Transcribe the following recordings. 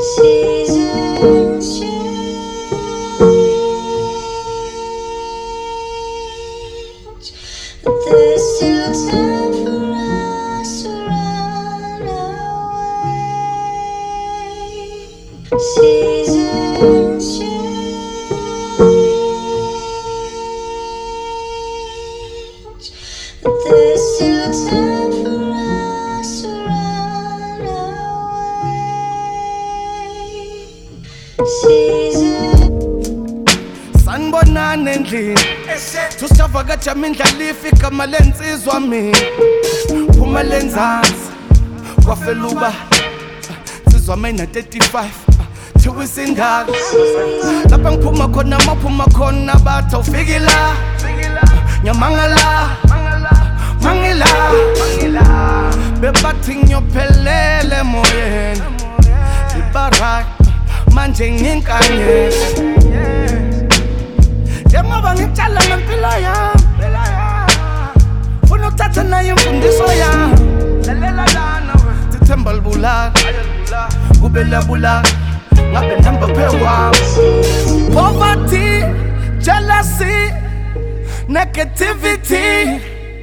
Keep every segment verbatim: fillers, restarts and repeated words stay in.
Seasons change, but there's still time for us to run away. Seasons change, but there's still time for us to run away. Seasons. Sanibonani endlini tusavakatsha mindlala ifika malensizwa mina phuma lenzansi kwafela uba sizwa mina thirty-five thiwa isindala lapha ngiphuma khona maphuma khona bathi awufiki la nyamangala mangila bebathi ngiyophelele emoyeni ibarak manje nginkanyela njengoba ngitshala ngempilo yami funa ukuthatha nayo imfundiso yami lalela lana sithemba libulala kube labulala ngabe nihamba phekwami poverty, jealousy, negativity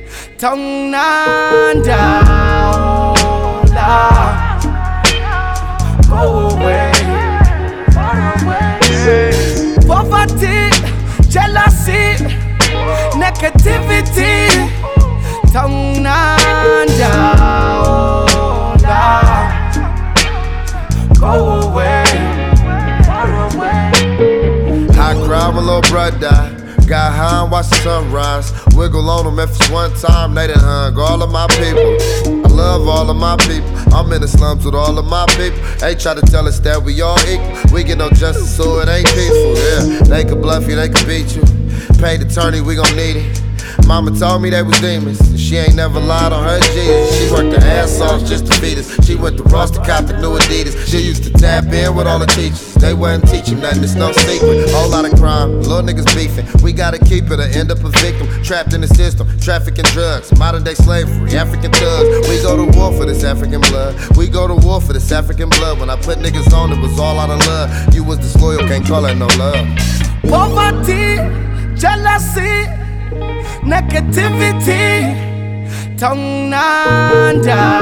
tongnanda go away, far away. Poverty, jealousy, negativity tongnanda go away, far away. I cried my little brother died. Got high and watched the sunrise. Wiggle on them if it's one time, they done hung all of my people. I love all of my people. I'm in the slums with all of my people. They try to tell us that we all equal. We get no justice, so it ain't peaceful. Yeah, they could bluff you, they could beat you. Paid attorney, we gon' need it. Mama told me they was demons. She ain't never lied on her Jesus. She worked her ass off just to feed us. She went to Ross to cop the new Adidas. She used to tap in with all the teachers. They wasn't teaching nothing, it's no secret. Whole lot of crime, little niggas beefing. We gotta keep it or end up a victim. Trapped in the system, trafficking drugs, modern day slavery, African thugs. We go to war for this African blood. We go to war for this African blood. When I put niggas on, it was all out of love. You was disloyal, can't call that no love. Poverty, jealousy, negativity tongnanda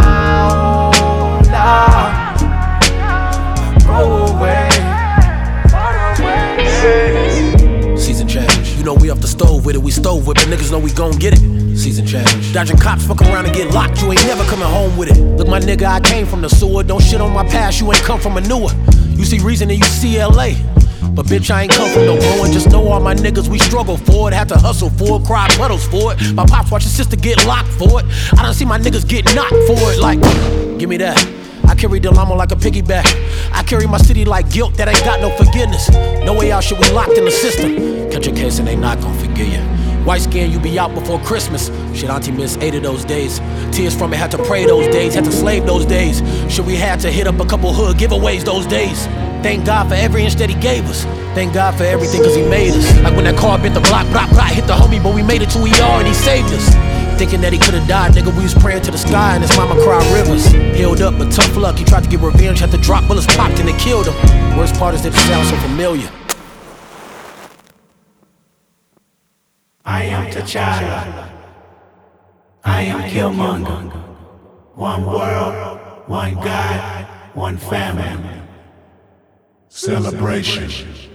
go away, far away. Season change. You know we off the stove with it, we stove with it. Niggas know we gon' get it. Season change. Dodging cops, fuck around and get locked. You ain't never coming home with it. Look, my nigga, I came from the sewer. Don't shit on my past, you ain't come from a newer. You see reason and you see L A. But bitch, I ain't come from no growing. Just know all my niggas, we struggle for it. Had to hustle for it, cry puddles for it. My pops watch his sister get locked for it. I done see my niggas get knocked for it. Like, give me that. I carry Delamo like a piggyback. I carry my city like guilt that ain't got no forgiveness. No way out, shit, we locked in the system. Catch a case and they not gon' forgive you. White skin, you be out before Christmas. Shit, auntie missed eight of those days. Tears from it, had to pray those days, had to slave those days. Shit, we had to hit up a couple hood giveaways those days. Thank God for every inch that he gave us. Thank God for everything cause he made us. Like when that car bit the block, block, block, hit the homie, but we made it to E R and he saved us. Thinking that he could've died, nigga, we was praying to the sky and his mama cried rivers. Healed up, but tough luck, he tried to get revenge, had to drop bullets popped and they killed him. Worst part is that it sounds so familiar. I am T'Challa. I am Killmonger. One world, one God, one family. Celebration.